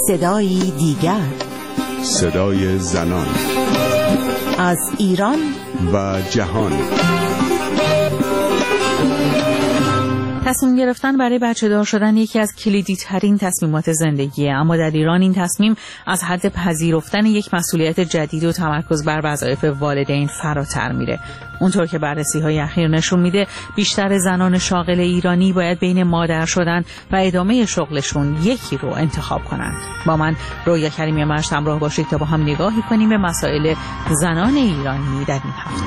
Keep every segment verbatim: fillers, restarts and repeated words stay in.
صدایی دیگر، صدای زنان از ایران و جهان. تصمیم گرفتن برای بچه دار شدن یکی از کلیدی ترین تصمیمات زندگیه، اما در ایران این تصمیم از حد پذیرفتن یک مسئولیت جدید و تمرکز بر وظایف والدین فراتر میره. اونطور که بررسی های اخیر نشون میده بیشتر زنان شاغل ایرانی باید بین مادر شدن و ادامه شغلشون یکی رو انتخاب کنند. با من رویا کریمی مشت همراه باشید تا با هم نگاهی کنیم به مسائل زنان ایرانی در این هفته.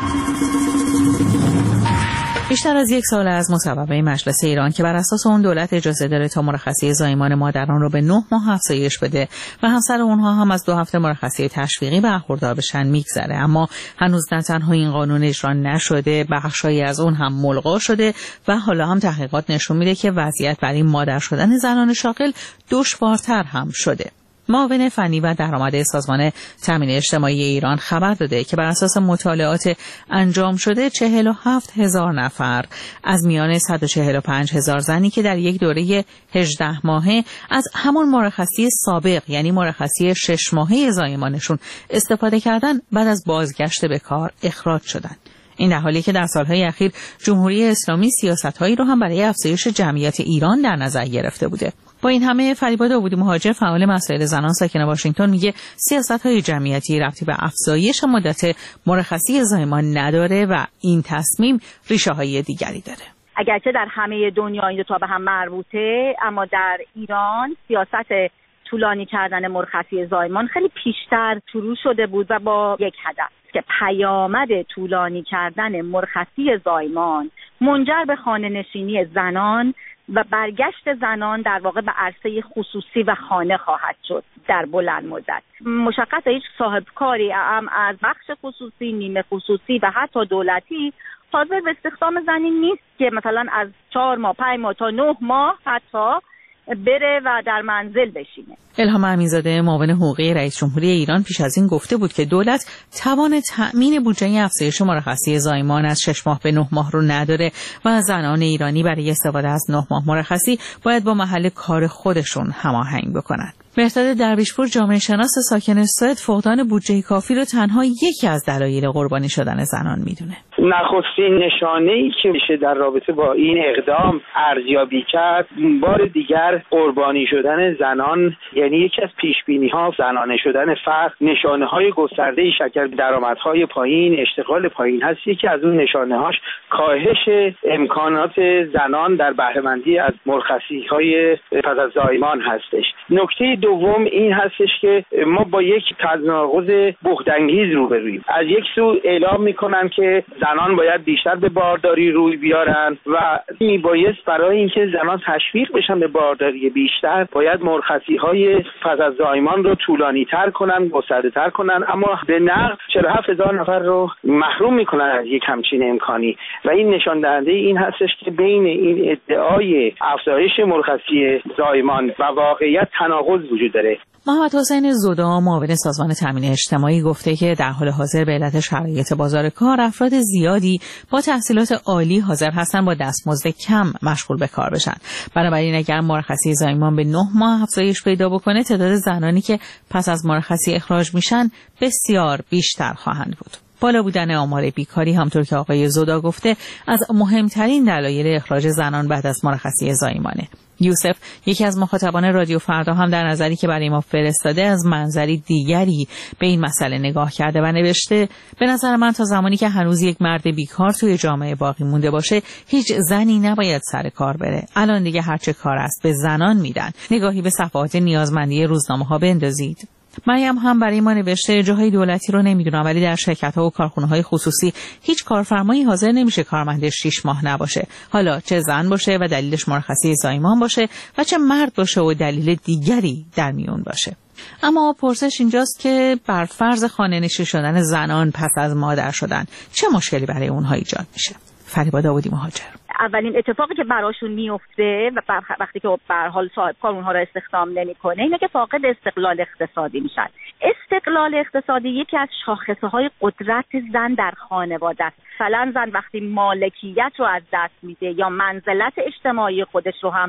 بیشتر از یک سال از مصوبه مجلس ایران که بر اساس اون دولت اجازه داره تا مرخصی زایمان مادران رو به نه ماه افزایش بده و همسر اونها هم از دو هفته مرخصی تشویقی برخوردار بشن میگذره، اما هنوز نه تنها این قانون اجرا نشده، بخشایی از اون هم ملغا شده و حالا هم تحقیقات نشون میده که وضعیت برای مادر شدن زنان شاغل دشوارتر هم شده. معاون فنی و درآمد سازمان تامین اجتماعی ایران خبر داده که بر اساس مطالعات انجام شده چهل و هفت هزار نفر از میان صد و چهل و پنج هزار زنی که در یک دوره هجده ماهه از همون مرخصی سابق یعنی مرخصی شش ماهه زایمانشون استفاده کردن بعد از بازگشت به کار اخراج شدند. این در حالی که در سالهای اخیر جمهوری اسلامی سیاست‌هایی رو هم برای افزایش جمعیت ایران در نظر گرفته بوده. با این همه فریبا داوودی مهاجر فعال مسائل زنان ساکن واشنگتن میگه سیاست‌های جمعیتی ربطی به افزایش مدت مرخصی زایمان نداره و این تصمیم ریشه‌های دیگری داره. اگرچه در همه دنیا این دو تا به هم مربوطه، اما در ایران سیاست طولانی کردن مرخصی زایمان خیلی پیشتر شروع شده بود و با یک هدف که پیامد طولانی کردن مرخصی زایمان منجر به خانه نشینی زنان و برگشت زنان در واقع به عرصه خصوصی و خانه خواهد شد در بلند مدت. مشخصه هیچ صاحب کاری هم از بخش خصوصی، نیمه خصوصی و حتی دولتی حاضر به استخدام زنی نیست که مثلا از چهار ماه، پنج ماه تا نه ماه حتی بره و در منزل بشینه. الهام امینزاده معاون حقوقی رئیس جمهوری ایران پیش از این گفته بود که دولت توان تأمین بودجه افزایش مرخصی زایمان از شش ماه به نه ماه رو نداره و زنان ایرانی برای استفاده از نه ماه مرخصی باید با محل کار خودشون هماهنگ بکنند. مهرداد درویشپور جامعه شناس ساکن سوئد فقدان بودجه کافی رو تنها یکی از دلایل قربانی شدن زنان میدونه. نخستین نشانه‌ای که میشه در رابطه با این اقدام ارزیابی کرد بار دیگر قربانی شدن زنان، یعنی یکی از پیش‌بینی‌ها زنانه شدن فرد، نشانه‌های گسترده شکل درآمدهای پایین، اشتغال پایین هست. یکی از اون نشانه‌هاش کاهش امکانات زنان در بهره‌مندی از مرخصی‌های پس از زایمان هستش. نکته دوم این هستش که ما با یک تناقض بهت‌انگیز روبرویم. از یک سو اعلام می‌کنن که زنان باید بیشتر به بارداری روی بیارن و میبایست برای اینکه زنان تشویق بشن به بارداری بیشتر باید مرخصی‌های پس از زایمان رو طولانی تر کنن، گسترده تر کنن، اما به نقد چهل و هفت هزار نفر رو محروم میکنن از یک همچین امکانی و این نشان دهنده این هستش که بین این ادعای افزایش مرخصی زایمان و واقعیت تناقض وجود داره. محمد حسین زودا معاون سازمان تامین اجتماعی گفته که در حال حاضر به علت شرایط بازار کار افراد زیادی با تحصیلات عالی حاضر هستن با دستمزد کم مشغول به کار بشن. بنابراین اگر مرخصی زایمان به نه ماه افزایش پیدا بکنه تعداد زنانی که پس از مرخصی اخراج میشن بسیار بیشتر خواهند بود. بالا بودن آمار بیکاری همطور که آقای زودا گفته از مهمترین دلایل اخراج زنان بعد از مرخصی زایمانه. یوسف یکی از مخاطبان رادیو فردا هم در نظری که برای ما فرستاده از منظری دیگری به این مسئله نگاه کرده و نوشته به نظر من تا زمانی که هنوز یک مرد بیکار توی جامعه باقی مونده باشه هیچ زنی نباید سر کار بره. الان دیگه هرچه کار است به زنان میدن. نگاهی به صفحات نیازمندی روزنامه‌ها بندازید. مریم هم برای ما نوشته جاهای دولتی رو نمیدونم ولی در شرکت‌ها و کارخونه‌های خصوصی هیچ کارفرمایی حاضر نمیشه کارمندش شش ماه نباشه، حالا چه زن باشه و دلیلش مرخصی زایمان باشه و چه مرد باشه و دلیل دیگری در میون باشه. اما پرسش اینجاست که بر فرض خانه‌نشین شدن زنان پس از مادر شدن چه مشکلی برای اونها ایجاد میشه؟ فریبا داوودی مهاجر. اولین اتفاقی که براشون میفته و وقتی که به هر حال صاحب کار اونها رو استخدام نمیکنه اینه که فاقد استقلال اقتصادی میشن. استقلال اقتصادی یکی از شاخصه‌های قدرت زن در خانواده است. مثلا زن وقتی مالکیت رو از دست میده یا منزلت اجتماعی خودش رو هم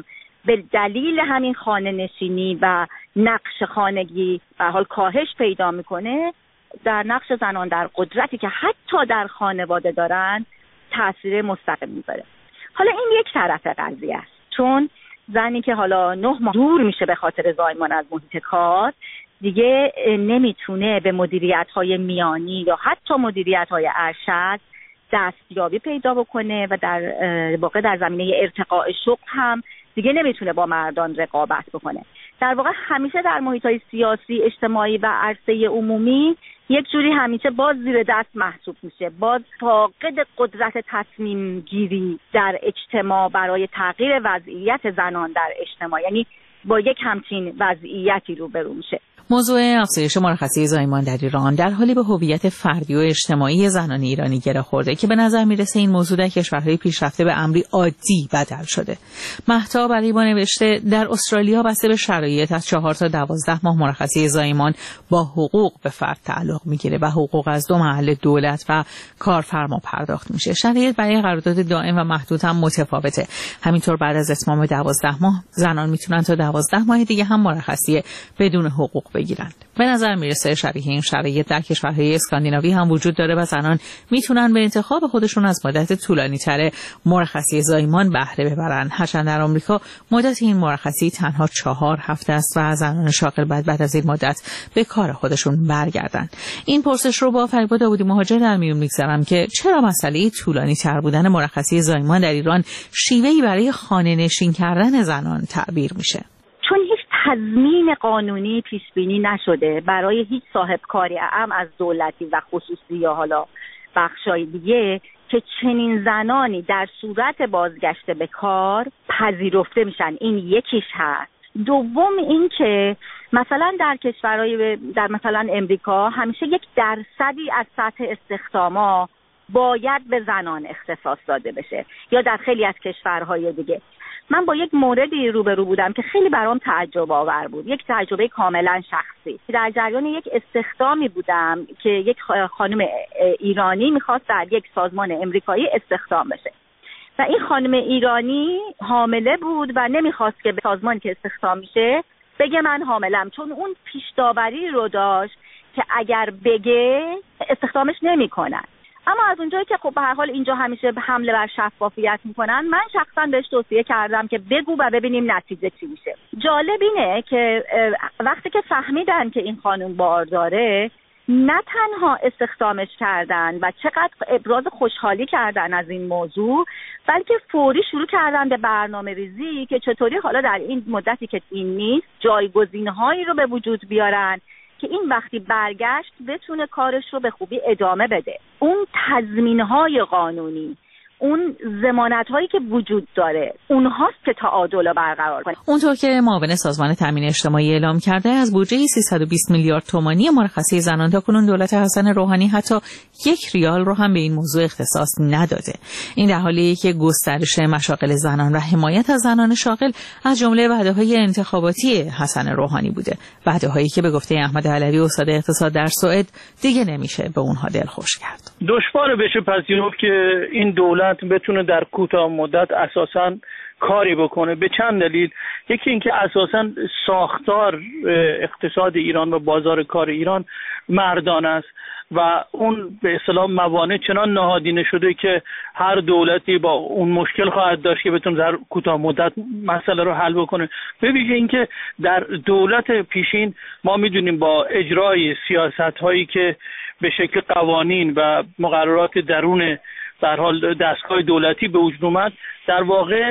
به دلیل همین خانه نشینی و نقش خانگی به حال کاهش پیدا میکنه، در نقش زنان در قدرتی که حتی در خانواده دارن تاثیر مستقیم میذاره. حالا این یک طرف قضیه است، چون زنی که حالا نه ماه دور میشه به خاطر زایمان از محیط کار، دیگه نمیتونه به مدیریت‌های میانی یا حتی مدیریت‌های ارشد دستیابی پیدا بکنه و در واقع در زمینه ارتقاء شغل هم دیگه نمیتونه با مردان رقابت بکنه. در واقع همیشه در محیط‌های سیاسی، اجتماعی و عرصه عمومی یک جوری همیشه باز زیر دست محسوب میشه، باز فاقد قدرت تصمیم گیری در اجتماع برای تغییر وضعیت زنان در اجتماع، یعنی با یک همچین وضعیتی روبرو میشه. موضوع افزایش مرخصی زایمان در ایران در حالی به هویت فردی و اجتماعی زنان ایرانی گره خورده که به نظر میرسه این موضوع در کشورهای پیشرفته به امری عادی بدل شده. مهتاب علی با نوشته در استرالیا بسته به شرایط از چهار تا دوازده ماه مرخصی زایمان با حقوق به فرد تعلق میگیره و حقوق از دو محل دولت و کارفرما پرداخت میشه. شرایط برای قرارداد دائم و محدود هم متفاوته. همینطور بعد از اتمام دوازده ماه زنان میتونن تا دوازده ماه دیگه هم مرخصی بدون حقوق بگیرند. به نظر میرسه شبیه این شرایط در کشورهای اسکاندیناوی هم وجود داره و زنان میتونن به انتخاب خودشون از مدت طولانی تر مرخصی زایمان بهره ببرن. هرچند در آمریکا مدت این مرخصی تنها چهار هفته است و زنان شاغل بعد بعد از این مدت به کار خودشون برگردن. این پرسش رو با فریبا داودی مهاجر در میون میگذارم که چرا مسئله طولانی تر بودن مرخصی زایمان در ایران شیوهی برای خانه نشین کردن زنان تعبیر میشه؟ چون هیچ تضمین قانونی پیش بینی نشده برای هیچ صاحب کاری اعم از دولتی و خصوصی یا حالا بخشای دیگه که چنین زنانی در صورت بازگشت به کار پذیرفته میشن. این یکیش هست. دوم این که مثلا در کشورهای در مثلا امریکا همیشه یک درصدی از سطح استخداما باید به زنان اختصاص داده بشه، یا در خیلی از کشورهای دیگه. من با یک موردی روبرو بودم که خیلی برام تعجب آور بود، یک تجربه کاملا شخصی. در جریان یک استخدامی بودم که یک خانم ایرانی میخواست در یک سازمان امریکایی استخدام بشه و این خانم ایرانی حامله بود و نمیخواست که به سازمانی که استخدام میشه بگه من حاملم، چون اون پیش داوری رو داشت که اگر بگه استخدامش نمیکنن. اما از اونجایی که خب به هر حال اینجا همیشه حمله بر شفافیت میکنن، من شخصا بهش توصیه کردم که بگو و ببینیم نتیجه چی میشه. جالب اینه که وقتی که فهمیدن که این خانم بارداره، نه تنها استخدامش کردن و چقدر ابراز خوشحالی کردن از این موضوع، بلکه فوری شروع کردن به برنامه ریزی که چطوری حالا در این مدتی که این نیست جایگزین‌هایی رو به وجود بیارن که این وقتی برگشت بتونه کارش رو به خوبی ادامه بده. اون تضمین‌های قانونی، اون ضمانت‌هایی که وجود داره، اونهاست که تعادل رو برقرار کنه. اونطور که معاون سازمان تامین اجتماعی اعلام کرده، از بودجه سیصد و بیست میلیارد تومانی مرخصی زنان تاکنون دولت حسن روحانی حتی یک ریال رو هم به این موضوع اختصاص نداده. این در حالیه که گسترش مشاغل زنان و حمایت از زنان شاغل از جمله وعده‌های انتخاباتی حسن روحانی بوده، وعده‌هایی که به گفته احمد علوی استاد اقتصاد در سوئد دیگه نمیشه به اونها دلخوش کرد. دشوار بشه پذیرفت که این دولت بتونه در کوتاه مدت اساساً کاری بکنه، به چند دلیل. یکی اینکه اساساً ساختار اقتصاد ایران و بازار کار ایران مردان است و اون به اصطلاح موانع چنان نهادینه شده که هر دولتی با اون مشکل خواهد داشت که بتونه در کوتاه مدت مسئله رو حل بکنه. به ویژه اینکه در دولت پیشین ما میدونیم با اجرای سیاست هایی که به شکل قوانین و مقررات درون در حال دستگاه دولتی به وجود اومد، در واقع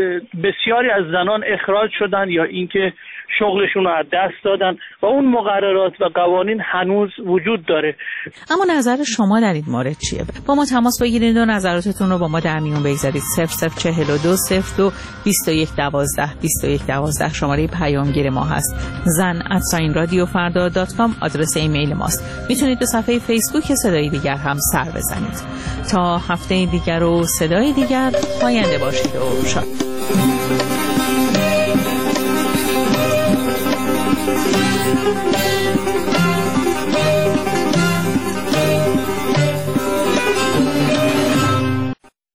بسیاری از زنان اخراج شدن یا اینکه شغلشون رو از دست دادن و اون مقررات و قوانین هنوز وجود داره. اما نظر شما در این مورد چیه؟ با ما تماس بگیرید و نظراتتون رو با ما در میون بگذارید. صفر صفر چهل و دو صفر دو بیست و یک دوازده بیست و یک دوازده شماره پیامگیر ما هست. زن ات رادیو فردا دات کام آدرس ایمیل ماست. میتونید به صفحه فیسبوک صدای دیگر هم سر بزنید. تا هفته دیگر و صدای دیگر، پاینده باشید و شاد. Thank you.